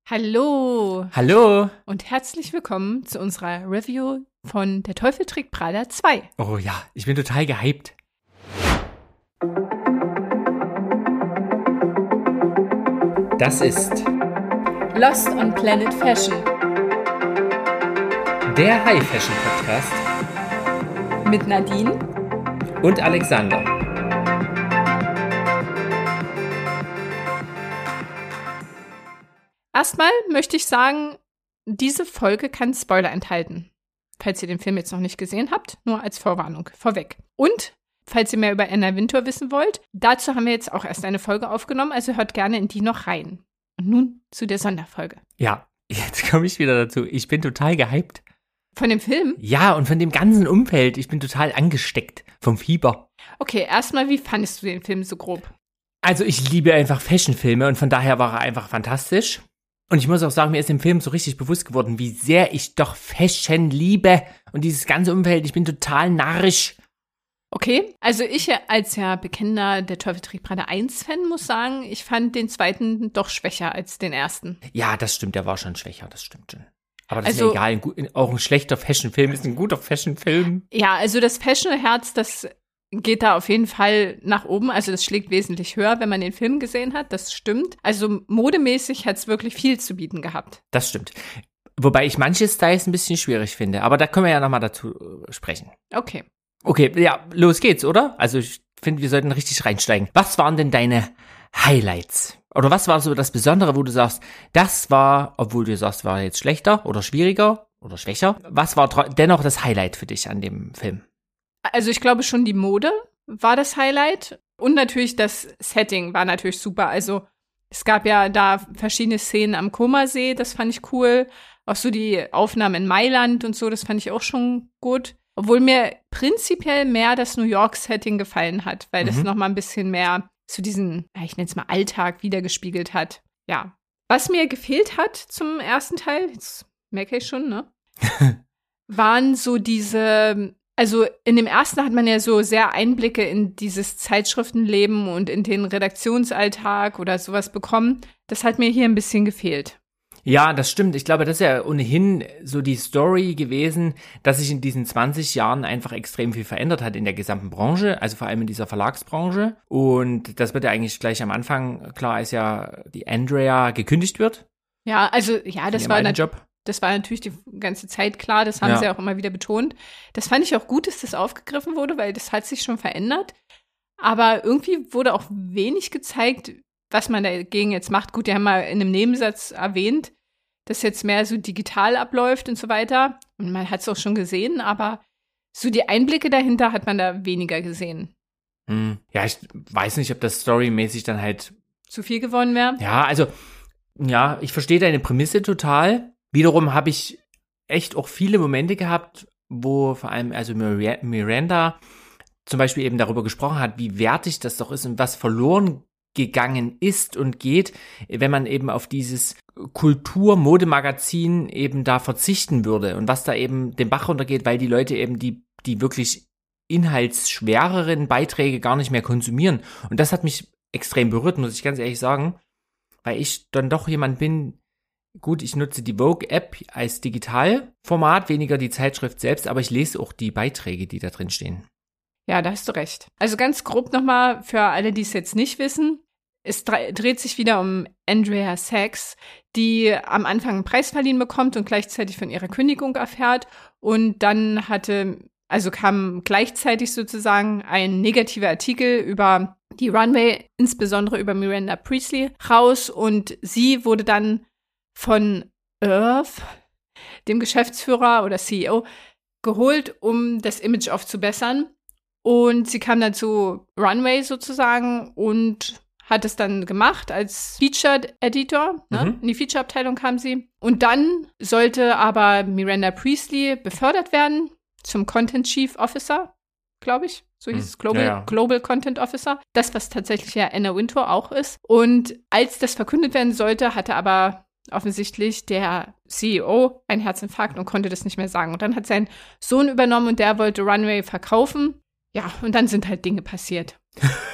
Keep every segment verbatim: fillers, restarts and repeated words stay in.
Hallo. Hallo. Und herzlich willkommen zu unserer Review von Der Teufel trägt Prada zwei. Oh ja, ich bin total gehypt. Das ist Lost on Planet Fashion. Der High Fashion Podcast Mit Nadine und Alexander. Erstmal möchte ich sagen, diese Folge kann Spoiler enthalten. Falls ihr den Film jetzt noch nicht gesehen habt, nur als Vorwarnung vorweg. Und falls ihr mehr über Anna Wintour wissen wollt, dazu haben wir jetzt auch erst eine Folge aufgenommen, also hört gerne in die noch rein. Und nun zu der Sonderfolge. Ja, jetzt komme ich wieder dazu. Ich bin total gehypt. Von dem Film? Ja, und von dem ganzen Umfeld. Ich bin total angesteckt vom Fieber. Okay, erstmal, wie fandest du den Film so grob? Also ich liebe einfach Fashionfilme und von daher war er einfach fantastisch. Und ich muss auch sagen, mir ist im Film so richtig bewusst geworden, wie sehr ich doch Fashion liebe und dieses ganze Umfeld. Ich bin total narrisch. Okay, also ich als ja bekennender Der Teufel trägt Prada eins Fan muss sagen, ich fand den zweiten doch schwächer als den ersten. Ja, das stimmt, der war schon schwächer, das stimmt schon. Aber das also, ist ja egal, ein gut, auch ein schlechter Fashionfilm ist ein guter Fashionfilm. Ja, also das Fashion-Herz, das geht da auf jeden Fall nach oben. Also das schlägt wesentlich höher, wenn man den Film gesehen hat, das stimmt. Also modemäßig hat es wirklich viel zu bieten gehabt. Das stimmt. Wobei ich manche Styles ein bisschen schwierig finde, aber da können wir ja nochmal dazu sprechen. Okay. Okay, ja, los geht's, oder? Also ich finde, wir sollten richtig reinsteigen. Was waren denn deine Highlights? Oder was war so das Besondere, wo du sagst, das war, obwohl du sagst, war jetzt schlechter oder schwieriger oder schwächer, was war tro- dennoch das Highlight für dich an dem Film? Also ich glaube schon, die Mode war das Highlight und natürlich das Setting war natürlich super. Also es gab ja da verschiedene Szenen am Comersee, das fand ich cool. Auch so die Aufnahmen in Mailand und so, das fand ich auch schon gut. Obwohl mir prinzipiell mehr das New York-Setting gefallen hat, weil das Mhm. noch mal ein bisschen mehr zu diesem, ja, ich nenne es mal Alltag wiedergespiegelt hat. Ja. Was mir gefehlt hat zum ersten Teil, jetzt merke ich schon, ne? waren so diese, also in dem ersten hat man ja so sehr Einblicke in dieses Zeitschriftenleben und in den Redaktionsalltag oder sowas bekommen. Das hat mir hier ein bisschen gefehlt. Ja, das stimmt. Ich glaube, das ist ja ohnehin so die Story gewesen, dass sich in diesen zwanzig Jahren einfach extrem viel verändert hat in der gesamten Branche, also vor allem in dieser Verlagsbranche. Und das wird ja eigentlich gleich am Anfang klar, als ja die Andrea gekündigt wird. Ja, also ja, das war, nat- Job. das war natürlich die ganze Zeit klar, das haben Ja. sie auch immer wieder betont. Das fand ich auch gut, dass das aufgegriffen wurde, weil das hat sich schon verändert. Aber irgendwie wurde auch wenig gezeigt, was man dagegen jetzt macht. Gut, die haben mal in einem Nebensatz erwähnt, dass jetzt mehr so digital abläuft und so weiter. Und man hat es auch schon gesehen, aber so die Einblicke dahinter hat man da weniger gesehen. Hm. Ja, ich weiß nicht, ob das storymäßig dann halt. Zu viel gewonnen wäre? Ja, also, ja, ich verstehe deine Prämisse total. Wiederum habe ich echt auch viele Momente gehabt, wo vor allem also Mir- Miranda zum Beispiel eben darüber gesprochen hat, wie wertig das doch ist und was verloren gegangen ist und geht, wenn man eben auf dieses Kultur-Modemagazin eben da verzichten würde und was da eben den Bach runtergeht, weil die Leute eben die, die wirklich inhaltsschwereren Beiträge gar nicht mehr konsumieren. Und das hat mich extrem berührt, muss ich ganz ehrlich sagen, weil ich dann doch jemand bin, gut, ich nutze die Vogue-App als Digitalformat, weniger die Zeitschrift selbst, aber ich lese auch die Beiträge, die da drin stehen. Ja, da hast du recht. Also ganz grob nochmal für alle, die es jetzt nicht wissen. Es dre- dreht sich wieder um Andrea Sachs, die am Anfang einen Preis verliehen bekommt und gleichzeitig von ihrer Kündigung erfährt. Und dann hatte, also kam gleichzeitig sozusagen ein negativer Artikel über die Runway, insbesondere über Miranda Priestley, raus. Und sie wurde dann von Irv, dem Geschäftsführer oder C E O, geholt, um das Image aufzubessern. Und sie kam dann zu Runway sozusagen und hat es dann gemacht als Featured Editor. Ne? Mhm. In die Feature-Abteilung kam sie. Und dann sollte aber Miranda Priestley befördert werden zum Content Chief Officer, glaube ich. So hieß es, Global, Ja, ja. Global Content Officer. Das, was tatsächlich ja Anna Wintour auch ist. Und als das verkündet werden sollte, hatte aber offensichtlich der C E O einen Herzinfarkt und konnte das nicht mehr sagen. Und dann hat sein Sohn übernommen und der wollte Runway verkaufen. Ja, und dann sind halt Dinge passiert.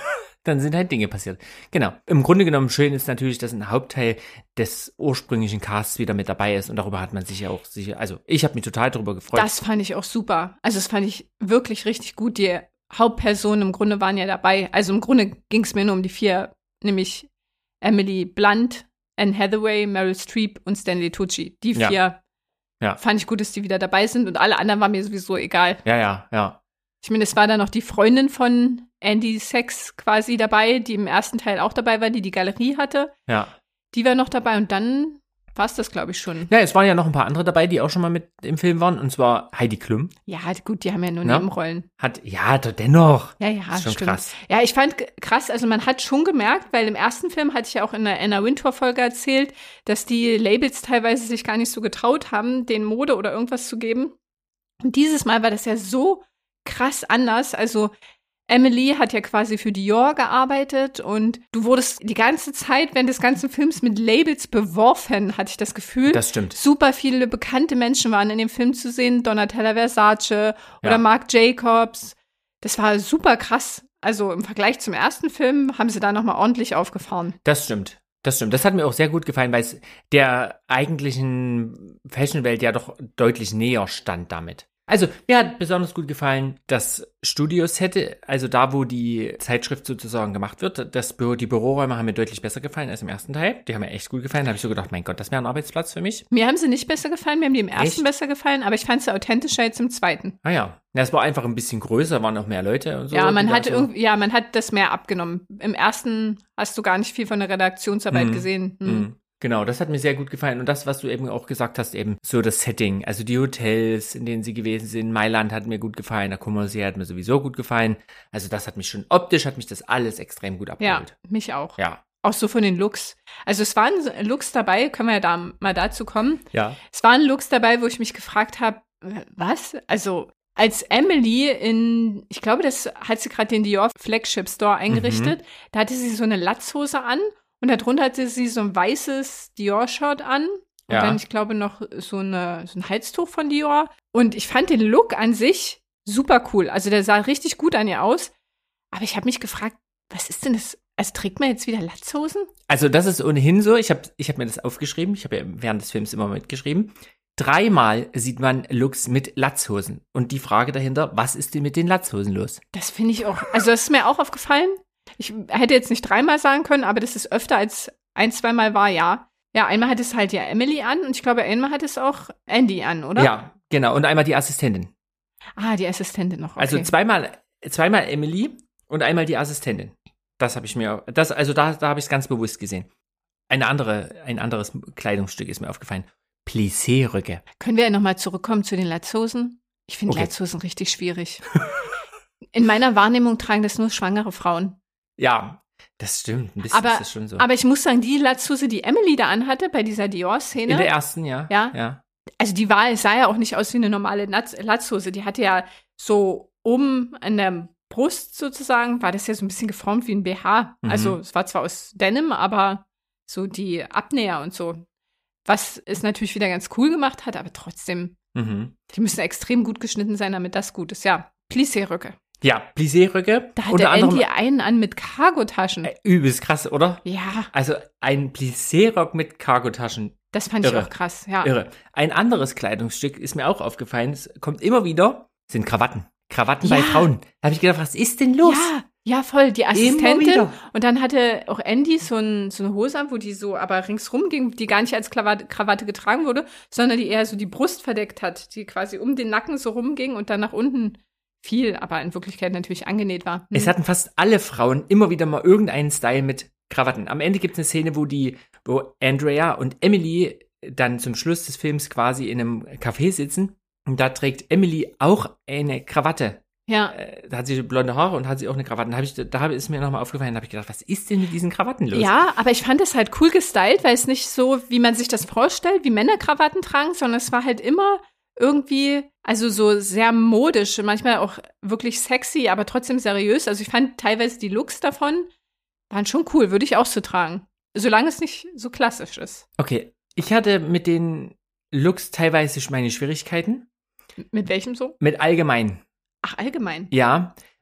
dann sind halt Dinge passiert. Genau. Im Grunde genommen schön ist natürlich, dass ein Hauptteil des ursprünglichen Casts wieder mit dabei ist und darüber hat man sich ja auch sicher, also ich habe mich total darüber gefreut. Das fand ich auch super. Also das fand ich wirklich richtig gut. Die Hauptpersonen im Grunde waren ja dabei. Also im Grunde ging es mir nur um die vier, nämlich Emily Blunt, Anne Hathaway, Meryl Streep und Stanley Tucci. Die vier ja. Ja. fand ich gut, dass die wieder dabei sind und alle anderen waren mir sowieso egal. Ja, ja, ja. Ich meine, es war dann noch die Freundin von Andy Sachs quasi dabei, die im ersten Teil auch dabei war, die die Galerie hatte. Ja. Die war noch dabei und dann war es das, glaube ich, schon. Ja, es waren ja noch ein paar andere dabei, die auch schon mal mit im Film waren, und zwar Heidi Klum. Ja, gut, die haben ja nur Ja. Nebenrollen. Hat, ja, doch dennoch. Ja, ja, Das ist schon stimmt. krass. Ja, ich fand g- krass, also man hat schon gemerkt, weil im ersten Film hatte ich ja auch in der Anna Wintour-Folge erzählt, dass die Labels teilweise sich gar nicht so getraut haben, den Mode oder irgendwas zu geben. Und dieses Mal war das ja so krass anders. Also Emily hat ja quasi für Dior gearbeitet und du wurdest die ganze Zeit während des ganzen Films mit Labels beworfen, hatte ich das Gefühl. Das stimmt. Super viele bekannte Menschen waren in dem Film zu sehen. Donatella Versace oder Ja. Marc Jacobs. Das war super krass. Also im Vergleich zum ersten Film haben sie da nochmal ordentlich aufgefahren. Das stimmt. Das stimmt. Das hat mir auch sehr gut gefallen, weil es der eigentlichen Fashionwelt ja doch deutlich näher stand damit. Also, mir hat besonders gut gefallen das Studioset, also da, wo die Zeitschrift sozusagen gemacht wird. Das Büro, die Büroräume haben mir deutlich besser gefallen als im ersten Teil. Die haben mir echt gut gefallen. Da habe ich so gedacht, mein Gott, das wäre ein Arbeitsplatz für mich. Mir haben sie nicht besser gefallen, mir haben die im ersten Echt? besser gefallen, aber ich fand sie authentischer jetzt im zweiten. Ah ja. Ja, es war einfach ein bisschen größer, waren auch mehr Leute und so. ja, man die da hatte so- irgendwie, ja, man hat das mehr abgenommen. Im ersten hast du gar nicht viel von der Redaktionsarbeit Mhm. gesehen. Hm. Mhm. Genau, das hat mir sehr gut gefallen. Und das, was du eben auch gesagt hast, eben so das Setting, also die Hotels, in denen sie gewesen sind. Mailand hat mir gut gefallen, der Courvoisier hat mir sowieso gut gefallen. Also das hat mich schon, optisch hat mich das alles extrem gut Ja, abgeholt. mich auch. Ja. Auch so von den Looks. Also es waren so Looks dabei, können wir ja da mal dazu kommen. Ja. Es waren Looks dabei, wo ich mich gefragt habe, was? Also als Emily in, ich glaube, das hat sie gerade den Dior Flagship Store eingerichtet, da hatte sie so eine Latzhose an und darunter hatte sie so ein weißes Dior-Shirt an und Ja. dann, ich glaube, noch so, eine, so ein Halstuch von Dior. Und ich fand den Look an sich super cool. Also der sah richtig gut an ihr aus. Aber ich habe mich gefragt, was ist denn das? Also trägt man jetzt wieder Latzhosen? Also das ist ohnehin so, ich habe ich hab mir das aufgeschrieben, ich habe ja während des Films immer mitgeschrieben. Dreimal sieht man Looks mit Latzhosen. Und die Frage dahinter, was ist denn mit den Latzhosen los? Das finde ich auch, also das ist mir auch aufgefallen. Ich hätte jetzt nicht dreimal sagen können, aber das ist öfter als ein, zweimal war, ja. Ja, einmal hat es halt ja Emily an und ich glaube, einmal hat es auch Andy an, oder? Ja, genau. Und einmal die Assistentin. Ah, die Assistentin noch, okay. Also zweimal, zweimal Emily und einmal die Assistentin. Das habe ich mir, das, also da, da habe ich es ganz bewusst gesehen. Eine andere, ein anderes Kleidungsstück ist mir aufgefallen. Plissé-Röcke. Können wir ja nochmal zurückkommen zu den Latzhosen? Ich finde Okay. Latzhosen richtig schwierig. In meiner Wahrnehmung tragen das nur schwangere Frauen. Ja, das stimmt. Ein bisschen Aber, ist das schon so. aber ich muss sagen, die Latzhose, die Emily da anhatte bei dieser Dior-Szene, In der ersten, ja. Ja. ja. also die war, es sah ja auch nicht aus wie eine normale Latz, Latzhose. Die hatte ja so oben an der Brust sozusagen, war das ja so ein bisschen geformt wie ein B H. Mhm. Also es war zwar aus Denim, aber so die Abnäher und so. Was es natürlich wieder ganz cool gemacht hat, aber trotzdem, Mhm. die müssen extrem gut geschnitten sein, damit das gut ist. Ja, Plissé-Röcke. Ja, Plissé-Röcke. Da hatte Unter anderem Andy einen an mit Cargotaschen. äh, übelst krass, oder? Ja, Also ein Plissé-Rock mit Cargotaschen. das fand Irre. ich auch krass. Ja. Irre. Ein anderes Kleidungsstück ist mir auch aufgefallen. Es kommt immer wieder, sind Krawatten. Krawatten bei Ja. Frauen. Da habe ich gedacht, was ist denn los? Ja, ja, voll. Die Immer Assistentin. wieder. Und dann hatte auch Andy so, ein, so eine Hose an, wo die so aber ringsrum ging, die gar nicht als Krawatte, Krawatte getragen wurde, sondern die eher so die Brust verdeckt hat, die quasi um den Nacken so rumging und dann nach unten fiel, aber in Wirklichkeit natürlich angenäht war. Hm. Es hatten fast alle Frauen immer wieder mal irgendeinen Style mit Krawatten. Am Ende gibt es eine Szene, wo die, wo Andrea und Emily dann zum Schluss des Films quasi in einem Café sitzen. Und da trägt Emily auch eine Krawatte. Ja, Äh, Da hat sie blonde Haare und hat sie auch eine Krawatte. Da, hab ich, da hab- ist mir nochmal aufgefallen, da habe ich gedacht, was ist denn mit diesen Krawatten los? ja, aber ich fand es halt cool gestylt, weil es nicht so, wie man sich das vorstellt, wie Männer Krawatten tragen, sondern es war halt immer irgendwie, also so sehr modisch, manchmal auch wirklich sexy, aber trotzdem seriös. Also ich fand teilweise die Looks davon waren schon cool, würde ich auch so tragen. Solange es nicht so klassisch ist. Okay, ich hatte mit den Looks teilweise meine Schwierigkeiten. Mit welchem so? Mit allgemein. Ach, allgemein. Ja,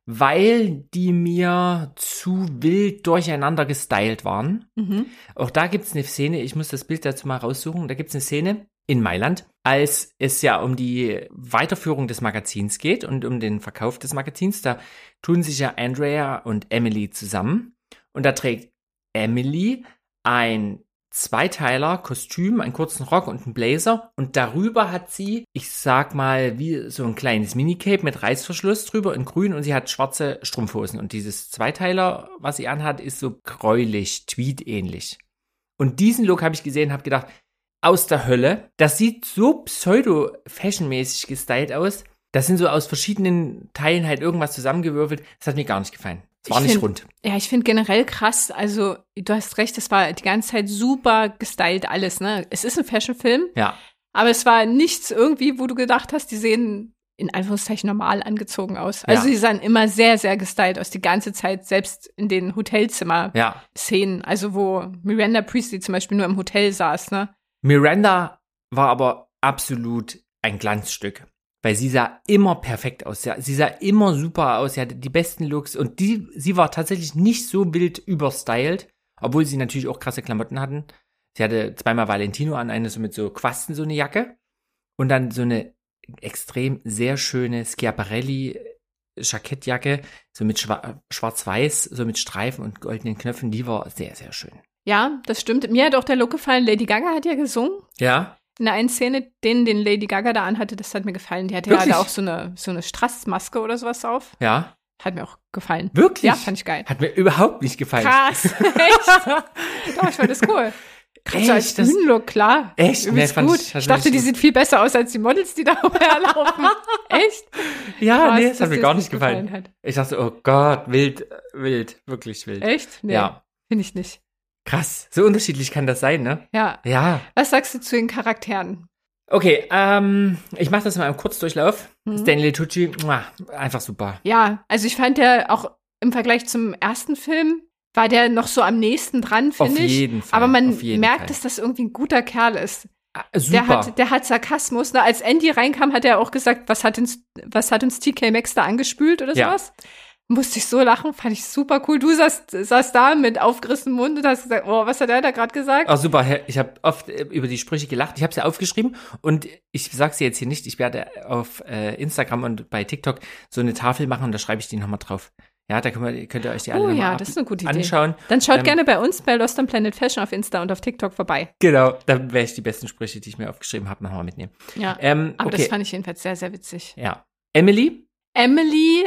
weil die mir zu wild durcheinander gestylt waren. Mhm. Auch da gibt es eine Szene, ich muss das Bild dazu mal raussuchen, da gibt es eine Szene in Mailand, als es ja um die Weiterführung des Magazins geht und um den Verkauf des Magazins. Da tun sich ja Andrea und Emily zusammen und da trägt Emily ein Zweiteiler, Kostüm, einen kurzen Rock und einen Blazer und darüber hat sie, ich sag mal, wie so ein kleines Minicape mit Reißverschluss drüber in grün und sie hat schwarze Strumpfhosen und dieses Zweiteiler, was sie anhat, ist so gräulich, Tweed-ähnlich. Und diesen Look habe ich gesehen, habe gedacht, aus der Hölle, das sieht so pseudo-fashionmäßig gestylt aus, das sind so aus verschiedenen Teilen halt irgendwas zusammengewürfelt, das hat mir gar nicht gefallen. Es war Ich nicht find, rund. Ja, ich finde generell krass, also du hast recht, es war die ganze Zeit super gestylt alles, ne? Es ist ein Fashionfilm, Ja. aber es war nichts irgendwie, wo du gedacht hast, die sehen in Anführungszeichen normal angezogen aus. Also Ja. die sahen immer sehr, sehr gestylt aus, die ganze Zeit, selbst in den Hotelzimmer-Szenen, Ja. also wo Miranda Priestley zum Beispiel nur im Hotel saß, ne? Miranda war aber absolut ein Glanzstück, weil sie sah immer perfekt aus. Ja, sie sah immer super aus, sie hatte die besten Looks und die, sie war tatsächlich nicht so wild überstylt, obwohl sie natürlich auch krasse Klamotten hatten. Sie hatte zweimal Valentino an, eine so mit so Quasten, so eine Jacke und dann so eine extrem sehr schöne Schiaparelli Jackettjacke, so mit Schwa- schwarz-weiß, so mit Streifen und goldenen Knöpfen, die war sehr, sehr schön. Ja, das stimmt. Mir hat auch der Look gefallen. Lady Gaga hat ja gesungen. Ja? In der einen Szene, den, den Lady Gaga da anhatte, das hat mir gefallen. Die hatte ja Wirklich? da auch so eine, so eine Strassmaske oder sowas auf. Ja? Hat mir auch gefallen. Wirklich? Ja, fand ich geil. Hat mir überhaupt nicht gefallen. Krass. Echt? Doch, ich fand das cool. Gerade so als Echt? Das- Bühnenlook, klar. Echt? Übelst Nee, fand gut. ich- Ich, hat mir dachte, nicht die gut- sieht viel besser aus als die Models, die da herlaufen. Echt? Ja, Krass, nee, das dass hat mir dir gar das nicht gefallen. hat. Ich dachte, oh Gott, wild, wild, wirklich wild. Echt? Nee, Ja. finde ich nicht. Krass, so unterschiedlich kann das sein, ne? Ja. Ja. Was sagst du zu den Charakteren? Okay, ähm, ich mache das mal im Kurzdurchlauf. Mhm. Stanley Tucci, muah, einfach super. Ja, also ich fand der auch im Vergleich zum ersten Film, war der noch so am nächsten dran, Auf finde ich. jeden Fall. Aber man auf jeden merkt, Fall. dass das irgendwie ein guter Kerl ist. Ah, Der super. hat, der hat Sarkasmus. Ne? Als Andy reinkam, hat er auch gesagt, was hat uns, was hat uns T K Maxx da angespült oder Ja. sowas? Musste ich so lachen, fand ich super cool. Du saßt, saßt da mit aufgerissenem Mund und hast gesagt, oh, was hat er da gerade gesagt? Ach super, Herr, ich habe oft äh, über die Sprüche gelacht. Ich habe sie aufgeschrieben und ich sage sie jetzt hier nicht. Ich werde auf äh, Instagram und bei TikTok so eine Tafel machen und da schreibe ich die nochmal drauf. Ja, da könnt ihr, könnt ihr euch die alle Oh noch ja, mal das ist eine gute Idee. anschauen. Dann schaut Ähm, gerne bei uns bei Lost on Planet Fashion auf Insta und auf TikTok vorbei. Genau, dann werde ich die besten Sprüche, die ich mir aufgeschrieben habe, nochmal mitnehmen. Ja, Ähm, aber okay. das fand ich jedenfalls sehr, sehr witzig. Ja. Emily? Emily,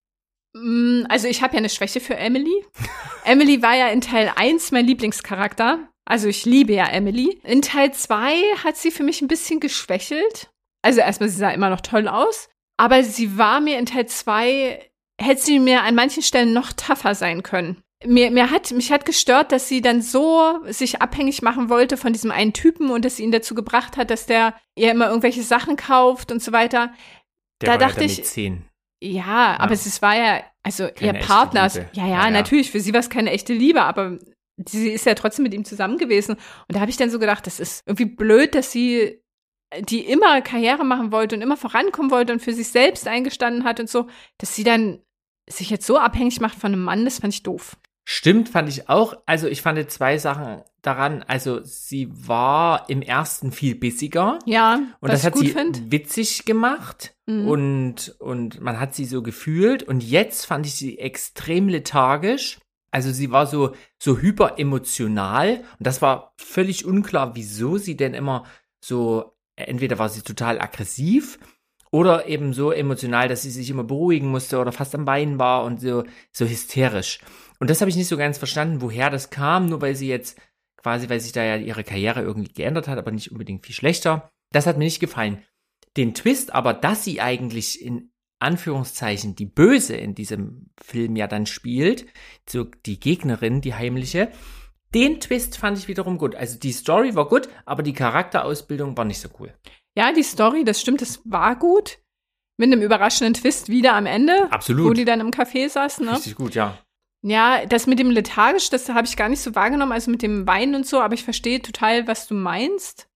mh, also ich habe ja eine Schwäche für Emily. Emily war ja in Teil eins mein Lieblingscharakter. Also ich liebe ja Emily. In Teil zwei hat sie für mich ein bisschen geschwächelt. Also erstmal, sie sah immer noch toll aus. Aber sie war mir in Teil zwei, hätte sie mir an manchen Stellen noch tougher sein können. Mir, mir hat, mich hat gestört, dass sie dann so sich abhängig machen wollte von diesem einen Typen und dass sie ihn dazu gebracht hat, dass der ihr immer irgendwelche Sachen kauft und so weiter. Der Da war dachte ja ich- mit zehn. Ja, aber es war ja, also Keine ihr echte Partner, Liebe. ja, ja, Ja, ja. natürlich, für sie war es keine echte Liebe, aber sie ist ja trotzdem mit ihm zusammen gewesen. Und da habe ich dann so gedacht, das ist irgendwie blöd, dass sie, die immer Karriere machen wollte und immer vorankommen wollte und für sich selbst eingestanden hat und so, dass sie dann sich jetzt so abhängig macht von einem Mann, das fand ich doof. Stimmt, fand ich auch. Also ich fand zwei Sachen daran. Also sie war im ersten viel bissiger. Ja, Und was das hat ich gut sie finde. witzig gemacht Mhm. und, und man hat sie so gefühlt. Und jetzt fand ich sie extrem lethargisch. Also sie war so, so hyperemotional. Und das war völlig unklar, wieso sie denn immer so, entweder war sie total aggressiv oder eben so emotional, dass sie sich immer beruhigen musste oder fast am Weinen war und so, so hysterisch. Und das habe ich nicht so ganz verstanden, woher das kam, nur weil sie jetzt quasi, weil sich da ja ihre Karriere irgendwie geändert hat, aber nicht unbedingt viel schlechter. Das hat mir nicht gefallen. Den Twist aber, dass sie eigentlich in Anführungszeichen die Böse in diesem Film ja dann spielt, so die Gegnerin, die heimliche, den Twist fand ich wiederum gut. Also die Story war gut, aber die Charakterausbildung war nicht so cool. Ja, die Story, das stimmt, das war gut. Mit einem überraschenden Twist wieder am Ende. Absolut. Wo die dann im Café saßen, ne? Richtig gut, ja. Ja, das mit dem lethargisch, das habe ich gar nicht so wahrgenommen, also mit dem Weinen und so, aber ich verstehe total, was du meinst. Hm.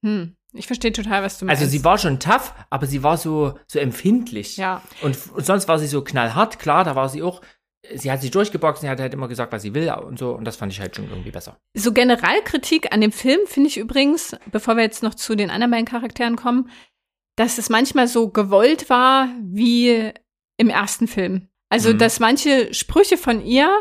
Ich verstehe total, was du meinst. Also sie war schon tough, aber sie war so, so empfindlich. Ja. Und, und sonst war sie so knallhart, klar, da war sie auch, sie hat sich durchgeboxt, sie hat halt immer gesagt, was sie will und so. Und das fand ich halt schon irgendwie besser. So Generalkritik an dem Film finde ich übrigens, bevor wir jetzt noch zu den anderen beiden Charakteren kommen, dass es manchmal so gewollt war wie im ersten Film. Also, Mhm. dass manche Sprüche von ihr,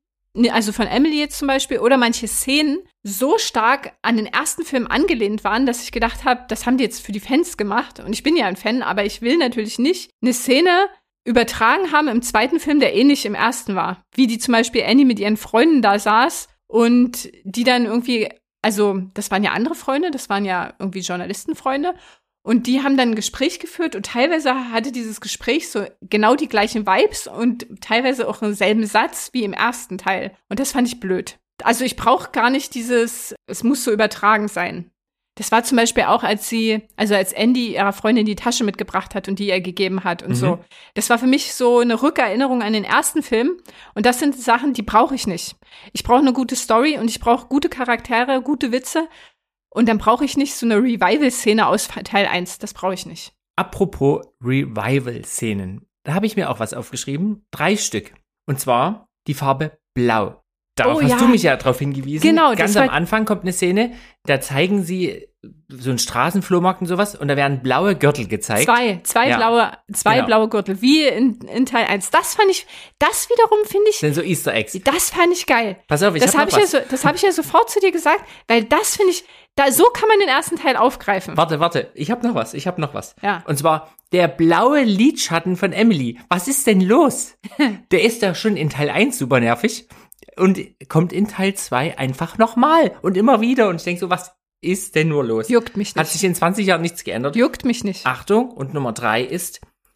also von Emily jetzt zum Beispiel, oder manche Szenen so stark an den ersten Film angelehnt waren, dass ich gedacht habe, das haben die jetzt für die Fans gemacht. Und ich bin ja ein Fan, aber ich will natürlich nicht eine Szene übertragen haben im zweiten Film, der ähnlich im ersten war. Wie die zum Beispiel Annie mit ihren Freunden da saß und die dann irgendwie, also das waren ja andere Freunde, das waren ja irgendwie Journalistenfreunde. Und die haben dann ein Gespräch geführt und teilweise hatte dieses Gespräch so genau die gleichen Vibes und teilweise auch denselben Satz wie im ersten Teil. Und das fand ich blöd. Also ich brauche gar nicht dieses, es muss so übertragen sein. Das war zum Beispiel auch, als sie, also als Andy ihrer Freundin die Tasche mitgebracht hat und die ihr gegeben hat und Mhm. so. Das war für mich so eine Rückerinnerung an den ersten Film. Und das sind Sachen, die brauche ich nicht. Ich brauche eine gute Story und ich brauche gute Charaktere, gute Witze. Und dann brauche ich nicht so eine Revival-Szene aus Teil eins. Das brauche ich nicht. Apropos Revival-Szenen. Da habe ich mir auch was aufgeschrieben. Drei Stück. Und zwar die Farbe Blau. Darauf Oh, hast ja. du mich ja drauf hingewiesen. Genau, das Ganz war- am Anfang kommt eine Szene, da zeigen sie so einen Straßenflohmarkt und sowas und da werden blaue Gürtel gezeigt. Zwei, zwei Ja. blaue, zwei Genau. blaue Gürtel, wie in, in Teil eins. Das fand ich, das wiederum finde Das ich, sind so Easter Eggs. das fand ich geil. Pass auf, ich Das habe habe noch ich, was. ja so, das hab ich ja sofort zu dir gesagt, weil das finde ich, da, so kann man den ersten Teil aufgreifen. Warte, warte, ich habe noch was, ich habe noch was. Ja. Und zwar der blaue Lidschatten von Emily. Was ist denn los? Der ist ja schon in Teil eins super nervig und kommt in Teil zwei einfach nochmal und immer wieder. Und ich denke so, was ist denn nur los? Juckt mich Hat nicht. sich in zwanzig Jahren nichts geändert. Juckt mich nicht. Achtung, und Nummer drei ist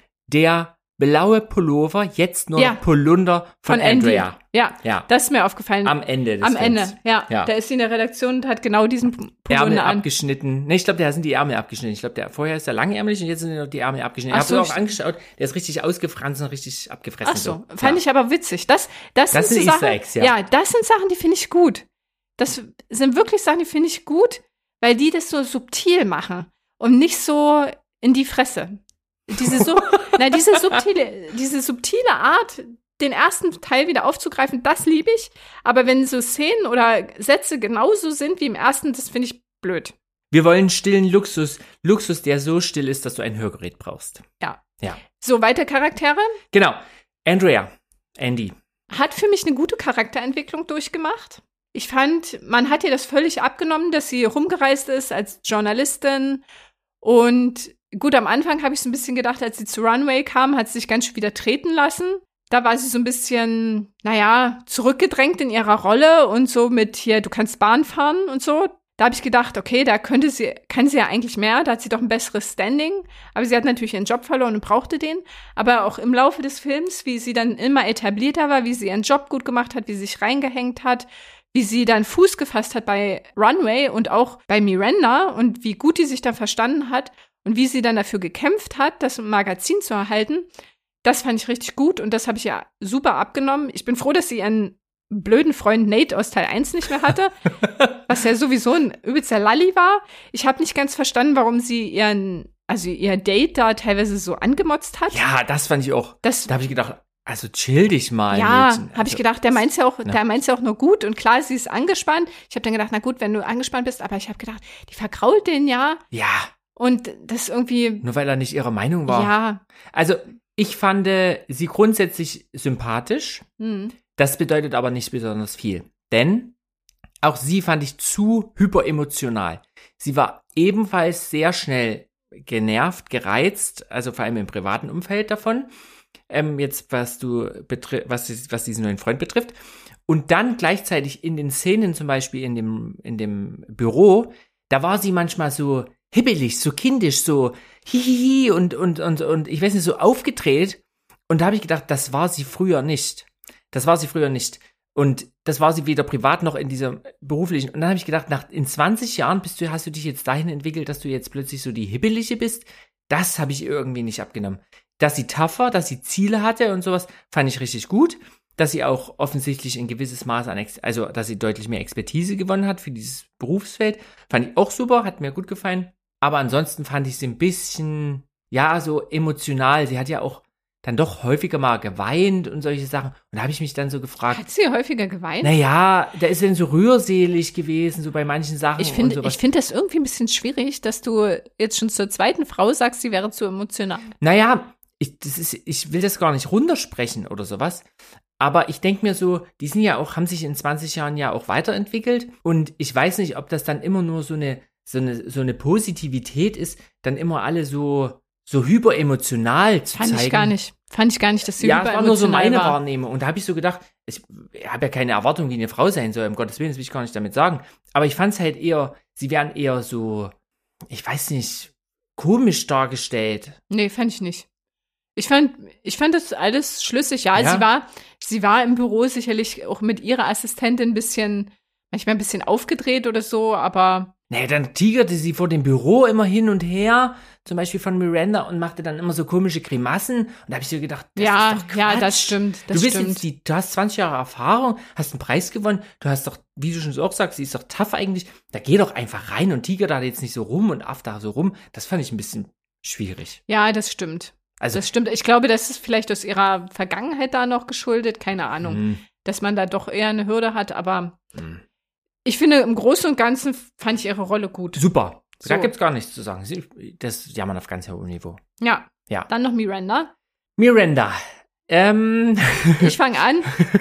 der blaue Pullover, jetzt nur Ja. noch Polunder von, Von Andy. Andrea. Ja, Ja. das ist mir aufgefallen. Am Ende des Am Films. Ende, ja. Ja. Da ist sie in der Redaktion und hat genau diesen P- Ärmel Polunder an. abgeschnitten. Nee, ich glaube, da sind die Ärmel abgeschnitten. Ich glaube, der vorher ist der langärmelig und jetzt sind noch die Ärmel abgeschnitten. Ach Ich habe so, auch ich- angeschaut, der ist richtig ausgefranst und richtig abgefressen. Ach so, fand ja. ich aber witzig. Das, das, Das sind sind so Easter Sachen, Eggs, ja. ja, das sind Sachen, die finde ich gut. Das sind wirklich Sachen, die finde ich gut, weil die das so subtil machen und nicht so in die Fresse. Diese, so, na, diese subtile, diese subtile Art, den ersten Teil wieder aufzugreifen, das liebe ich. Aber wenn so Szenen oder Sätze genauso sind wie im ersten, das finde ich blöd. Wir wollen stillen Luxus. Luxus, der so still ist, dass du ein Hörgerät brauchst. Ja. Ja. So, weiter Charaktere. Genau. Andrea. Andy. Hat für mich eine gute Charakterentwicklung durchgemacht. Ich fand, man hat ihr das völlig abgenommen, dass sie rumgereist ist als Journalistin. Und gut, am Anfang habe ich so ein bisschen gedacht, als sie zu Runway kam, hat sie sich ganz schön wieder treten lassen. Da war sie so ein bisschen, naja, zurückgedrängt in ihrer Rolle und so mit hier, du kannst Bahn fahren und so. Da habe ich gedacht, okay, da könnte sie, kann sie ja eigentlich mehr, da hat sie doch ein besseres Standing. Aber sie hat natürlich ihren Job verloren und brauchte den. Aber auch im Laufe des Films, wie sie dann immer etablierter war, wie sie ihren Job gut gemacht hat, wie sie sich reingehängt hat, wie sie dann Fuß gefasst hat bei Runway und auch bei Miranda und wie gut die sich dann verstanden hat und wie sie dann dafür gekämpft hat, das Magazin zu erhalten. Das fand ich richtig gut und das habe ich ja super abgenommen. Ich bin froh, dass sie ihren blöden Freund Nate aus Teil eins nicht mehr hatte, was ja sowieso ein übelster Lalli war. Ich habe nicht ganz verstanden, warum sie ihren, also ihr Date da teilweise so angemotzt hat. Ja, das fand ich auch. Das, Da habe ich gedacht, also chill dich mal. ja, Mädchen. habe ich Also, gedacht, der meint's ja auch, Ja. der meint's ja auch nur gut und klar, sie ist angespannt. Ich habe dann gedacht, na gut, wenn du angespannt bist, aber ich habe gedacht, die verkrault den ja Ja, und das irgendwie, nur weil er nicht ihrer Meinung war. ja, Also, ich fand äh, sie grundsätzlich sympathisch. hm. Das bedeutet aber nicht besonders viel. Denn auch sie fand ich zu hyperemotional. Sie war ebenfalls sehr schnell genervt, gereizt, also vor allem im privaten Umfeld davon. Ähm, jetzt, was du betri- was, was diesen neuen Freund betrifft. Und dann gleichzeitig in den Szenen, zum Beispiel in dem, in dem Büro, da war sie manchmal so hibbelig, so kindisch, so hihihi und, und, und, und ich weiß nicht, so aufgedreht. Und da habe ich gedacht, das war sie früher nicht. Das war sie früher nicht. Und das war sie weder privat noch in dieser beruflichen. Und dann habe ich gedacht, nach, in zwanzig Jahren bist du, hast du dich jetzt dahin entwickelt, dass du jetzt plötzlich so die Hibbelige bist. Das habe ich irgendwie nicht abgenommen. Dass sie tough war, dass sie Ziele hatte und sowas, fand ich richtig gut. Dass sie auch offensichtlich ein gewisses Maß an, Ex- also dass sie deutlich mehr Expertise gewonnen hat für dieses Berufsfeld, fand ich auch super, hat mir gut gefallen. aber ansonsten fand ich sie ein bisschen, ja, so emotional. Sie hat ja auch dann doch häufiger mal geweint und solche Sachen. Und da habe ich mich dann so gefragt. Hat sie häufiger geweint? Naja, da ist sie dann so rührselig gewesen, so bei manchen Sachen. Ich finde, und sowas. ich finde das irgendwie ein bisschen schwierig, dass du jetzt schon zur zweiten Frau sagst, sie wäre zu emotional. Naja, ich, das ist, ich will das gar nicht runtersprechen oder sowas. Aber ich denke mir so, die sind ja auch, haben sich in zwanzig Jahren ja auch weiterentwickelt. Und ich weiß nicht, ob das dann immer nur so eine, so eine, so eine Positivität ist, dann immer alle so, so hyperemotional zu Fand zeigen. ich gar nicht. Fand ich gar nicht, dass sie Ja, es war nur so meine war. Wahrnehmung. Und da habe ich so gedacht, ich habe ja keine Erwartung, wie eine Frau sein soll, um Gottes Willen, das will ich gar nicht damit sagen. Aber ich fand es halt eher, sie wären eher so, ich weiß nicht, komisch dargestellt. Nee, fand ich nicht. Ich fand, ich fand das alles schlüssig. Ja, Ja. sie war, sie war im Büro sicherlich auch mit ihrer Assistentin ein bisschen, manchmal ein bisschen aufgedreht oder so, aber Naja, dann tigerte sie vor dem Büro immer hin und her, zum Beispiel von Miranda, und machte dann immer so komische Grimassen. Und da habe ich so gedacht, das ja, ist doch Quatsch. ja, das stimmt. Das du bist stimmt. jetzt die, du hast zwanzig Jahre Erfahrung, hast einen Preis gewonnen, du hast doch, wie du schon so auch sagst, sie ist doch tough eigentlich. Da geh doch einfach rein und tiger da jetzt nicht so rum und aff da so rum. Das fand ich ein bisschen schwierig. Ja, das stimmt. Also, Das stimmt. Ich glaube, das ist vielleicht aus ihrer Vergangenheit da noch geschuldet. Keine Ahnung. Hm, Dass man da doch eher eine Hürde hat. Aber hm. ich finde, im Großen und Ganzen fand ich ihre Rolle gut. Super. Da So. gibt's gar nichts zu sagen. Sie- Das jammern auf ganz hohem Niveau. Ja. Ja. Dann noch Miranda. Miranda. Ähm, Ich fange an.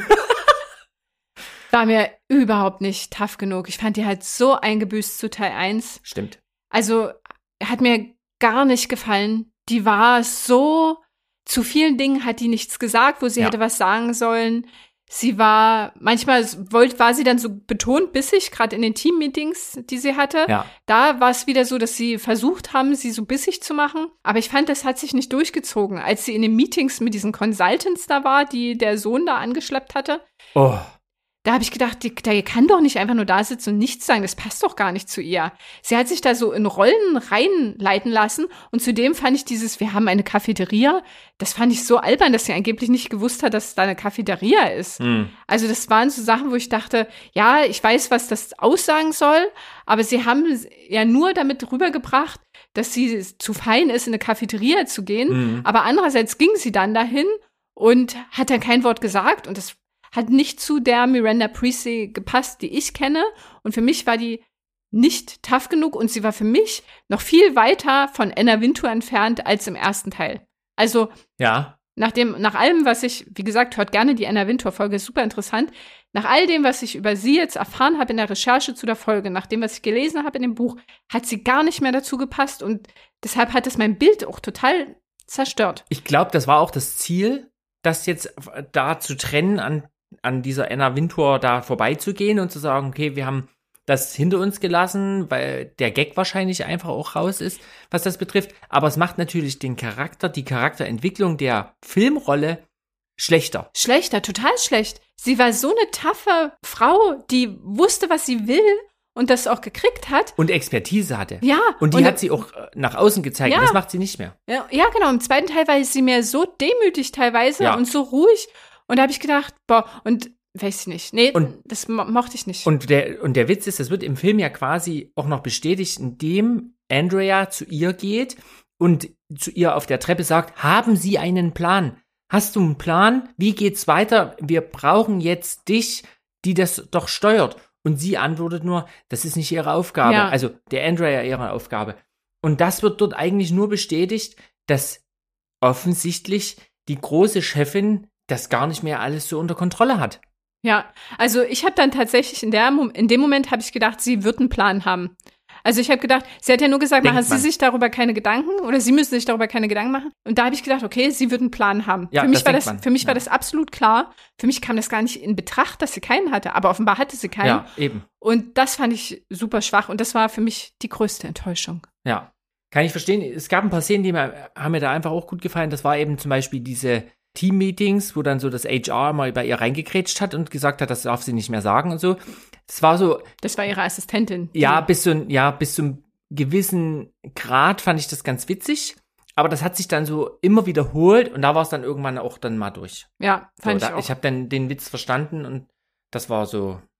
War mir überhaupt nicht tough genug. Ich fand die halt so eingebüßt zu Teil eins. stimmt. Also, hat mir gar nicht gefallen. Die war so, zu vielen Dingen hat die nichts gesagt, wo sie Ja. hätte was sagen sollen. Sie war, manchmal wollt, war sie dann so betont bissig, gerade in den Team-Meetings, die sie hatte. Ja. Da war es wieder so, dass sie versucht haben, sie so bissig zu machen. Aber ich fand, das hat sich nicht durchgezogen. Als sie in den Meetings mit diesen Consultants da war, die der Sohn da angeschleppt hatte, Oh. da habe ich gedacht, die, die kann doch nicht einfach nur da sitzen und nichts sagen. Das passt doch gar nicht zu ihr. Sie hat sich da so in Rollen reinleiten lassen. Und zudem fand ich dieses, wir haben eine Cafeteria, das fand ich so albern, dass sie angeblich nicht gewusst hat, dass da eine Cafeteria ist. Hm. Also das waren so Sachen, wo ich dachte, ja, ich weiß, was das aussagen soll, aber sie haben ja nur damit rübergebracht, dass sie zu fein ist, in eine Cafeteria zu gehen. Mhm. Aber andererseits ging sie dann dahin und hat dann kein Wort gesagt. Und das hat nicht zu der Miranda Priestley gepasst, die ich kenne. Und für mich war die nicht tough genug und sie war für mich noch viel weiter von Anna Wintour entfernt als im ersten Teil. Also Ja. nach dem, nach allem, was ich, wie gesagt, hört gerne die Anna Wintour-Folge, ist super interessant. Nach all dem, was ich über sie jetzt erfahren habe in der Recherche zu der Folge, nach dem, was ich gelesen habe in dem Buch, hat sie gar nicht mehr dazu gepasst und deshalb hat es mein Bild auch total zerstört. Ich glaube, das war auch das Ziel, das jetzt da zu trennen, an, an dieser Anna Wintour da vorbeizugehen und zu sagen, okay, wir haben das hinter uns gelassen, weil der Gag wahrscheinlich einfach auch raus ist, was das betrifft. Aber es macht natürlich den Charakter, die Charakterentwicklung der Filmrolle schlechter. Schlechter, total schlecht. Sie war so eine taffe Frau, die wusste, was sie will und das auch gekriegt hat. Und Expertise hatte. Ja. Und die hat sie auch äh, nach außen gezeigt. Ja. Und das macht sie nicht mehr. Ja, ja, genau. Im zweiten Teil war sie mir so demütig teilweise Ja. und so ruhig. Und da habe ich gedacht, boah, und weiß ich nicht. Nee, Und- das mo mochte ich nicht. Und der, und der Witz ist, das wird im Film ja quasi auch noch bestätigt, indem Andrea zu ihr geht und zu ihr auf der Treppe sagt, haben Sie einen Plan? Hast du einen Plan? Wie geht's weiter? Wir brauchen jetzt dich, die das doch steuert. Und sie antwortet nur, das ist nicht ihre Aufgabe. Ja. Also der Andrea ihre Aufgabe. Und das wird dort eigentlich nur bestätigt, dass offensichtlich die große Chefin das gar nicht mehr alles so unter Kontrolle hat. Ja, also ich habe dann tatsächlich in, der, Mom- in dem Moment habe ich gedacht, sie wird einen Plan haben. Also ich habe gedacht, sie hat ja nur gesagt, Denkt machen Sie man. sich darüber keine Gedanken oder Sie müssen sich darüber keine Gedanken machen. Und da habe ich gedacht, okay, sie wird einen Plan haben. Ja, für mich das war denkt das, man. für mich Ja. war das absolut klar. Für mich kam das gar nicht in Betracht, dass sie keinen hatte. Aber offenbar hatte sie keinen. Ja, eben. Und das fand ich super schwach. Und das war für mich die größte Enttäuschung. Ja, kann ich verstehen. Es gab ein paar Szenen, die mir, haben mir da einfach auch gut gefallen. Das war eben zum Beispiel diese Team-Meetings, wo dann so das H R mal bei ihr reingekrätscht hat und gesagt hat, das darf sie nicht mehr sagen und so. Es war so, Das war ihre Assistentin. ja, Die- bis zu, ein- ja, bis zum gewissen Grad fand ich das ganz witzig. Aber das hat sich dann so immer wiederholt und da war es dann irgendwann auch dann mal durch. Ja, So, fand da, ich auch. ich habe dann den Witz verstanden und das war so, ja.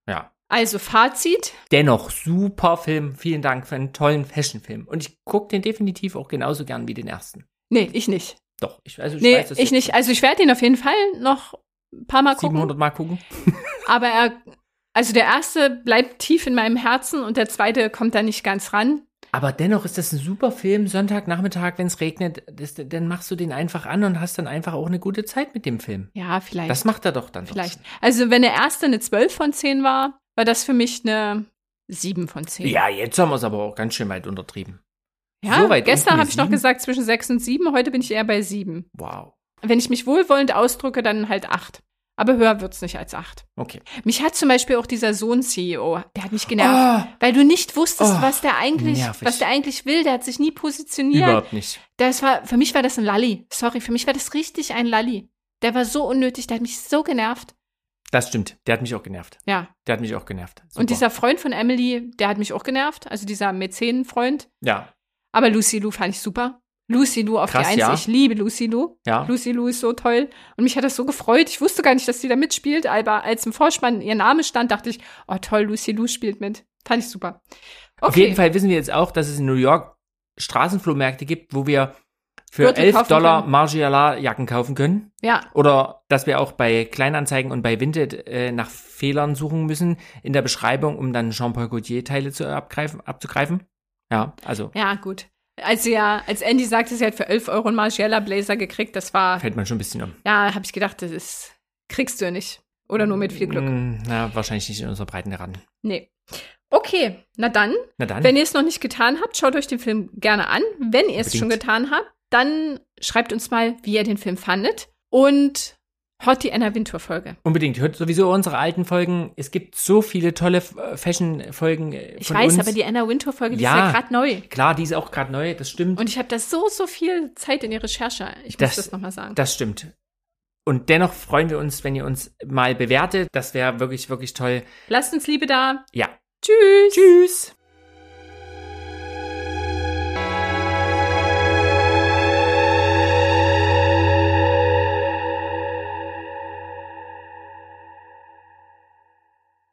Also Fazit. Dennoch, super Film. Vielen Dank für einen tollen Fashion-Film. Und ich gucke den definitiv auch genauso gern wie den ersten. Nee, ich nicht. Doch, ich, also ich nee, weiß, dass ich nicht. Also ich werde ihn auf jeden Fall noch ein paar Mal gucken. siebenhundert Mal gucken. Aber er, also der erste bleibt tief in meinem Herzen und der zweite kommt da nicht ganz ran. Aber dennoch ist das ein super Film, Sonntagnachmittag, wenn es regnet, das, dann machst du den einfach an und hast dann einfach auch eine gute Zeit mit dem Film. Ja, vielleicht. Das macht er doch dann. Vielleicht. Trotzdem. Also wenn der erste eine zwölf von zehn war, war das für mich eine sieben von zehn. Ja, jetzt haben wir es aber auch ganz schön weit untertrieben. Ja, so weit gestern habe ich noch sieben? gesagt zwischen sechs und sieben, heute bin ich eher bei sieben. Wow. Wenn ich mich wohlwollend ausdrücke, dann halt acht. Aber höher wird's nicht als acht. Okay. Mich hat zum Beispiel auch dieser Sohn-C E O, der hat mich genervt, Oh, weil du nicht wusstest, Oh, was der eigentlich, nervig. was der eigentlich will. Der hat sich nie positioniert. überhaupt nicht. Das war, für mich war das ein Lalli. Sorry, für mich war das richtig ein Lalli. Der war so unnötig, der hat mich so genervt. Das stimmt, der hat mich auch genervt. Ja. Der hat mich auch genervt. Super. Und dieser Freund von Emily, der hat mich auch genervt. Also dieser Mäzenenfreund. Ja, Aber Lucy Lou fand ich super. Lucy Lou auf Krass, die Eins. ja. Ich liebe Lucy Lou. ja. Lucy Lou ist so toll. Und mich hat das so gefreut. Ich wusste gar nicht, dass sie da mitspielt. Aber als im Vorspann ihr Name stand, dachte ich, oh toll, Lucy Lou spielt mit. Fand ich super. Okay. Auf jeden Fall wissen wir jetzt auch, dass es in New York Straßenflohmärkte gibt, wo wir für Gürtel elf kaufen Dollar können. Margiela-Jacken kaufen können. Ja, Oder dass wir auch bei Kleinanzeigen und bei Vinted äh, nach Fehlern suchen müssen in der Beschreibung, um dann Jean-Paul Gaultier-Teile zu abgreifen, abzugreifen. Ja, also ja, gut. Als sie ja, als Andy sagte, sie hat für elf Euro einen Margiela-Blazer gekriegt, das war, fällt man schon ein bisschen um. ja, habe ich gedacht, das ist, kriegst du nicht. Oder nur mit viel Glück. Mm, Na, wahrscheinlich nicht in unserer Breiten ran. Nee. Okay, na dann, Na dann. wenn ihr es noch nicht getan habt, schaut euch den Film gerne an. Wenn ihr es Unbedingt. schon getan habt, dann schreibt uns mal, wie ihr den Film fandet. Und hört die Anna Wintour-Folge. Unbedingt. Hört sowieso unsere alten Folgen. Es gibt so viele tolle äh, Fashion-Folgen äh, von Ich weiß, uns. aber die Anna Wintour-Folge, die Ja. ist ja gerade neu. Klar, die ist auch gerade neu, das stimmt. Und ich habe da so, so viel Zeit in die Recherche. Ich Das- muss das nochmal sagen. Das stimmt. Und dennoch freuen wir uns, wenn ihr uns mal bewertet. Das wäre wirklich, wirklich toll. Lasst uns Liebe da. Ja. Tschüss. Tschüss.